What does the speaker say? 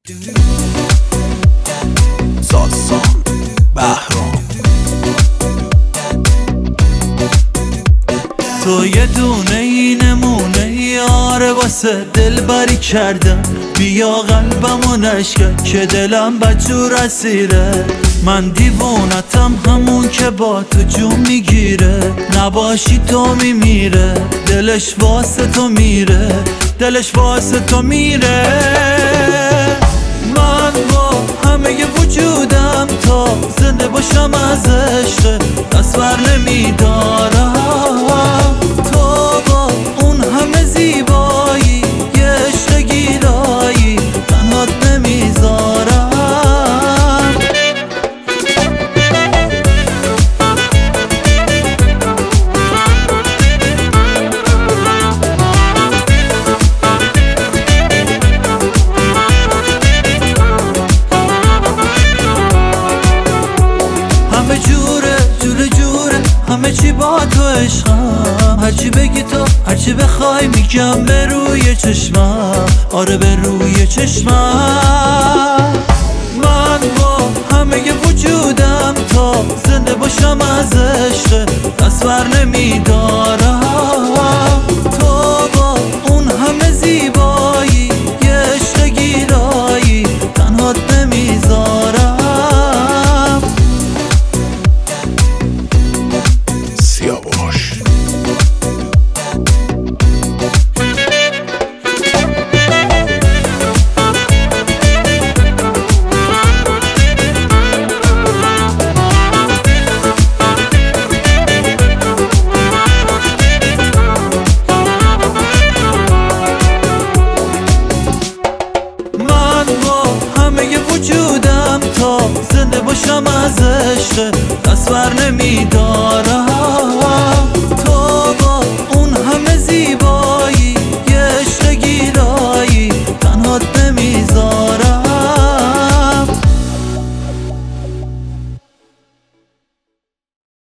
ساسان بهرام. تو یه دونه ای نمونه یاره واسه دل بری کردم، بیا قلبمو نشکن که دلم بدجور اسیره. من دیوونتم همون که با تو جون میگیره، نباشی تو میمیره، دلش واسه تو میره، دلش واسه تو میره. من با همه وجودم تا زنده باشم از عشق دست بر نمیدارم. تو با اون همه زیبایی یه عشق گیرایی تنهات نمیذارم. همه جوره همه چی با تو عشقم، هرچی بگی تو هرچی بخوای میگم به روی چشمم، آره به روی چشمم. من با همه وجودم تا زنده باشم از عشق دست بر نمیدارم. تو با اون همه زیبایی یه عشق گیرایی تنهات نمیذارم. سیاوش وجودم تا زنده باشم از عشق دست بر نمیدارم.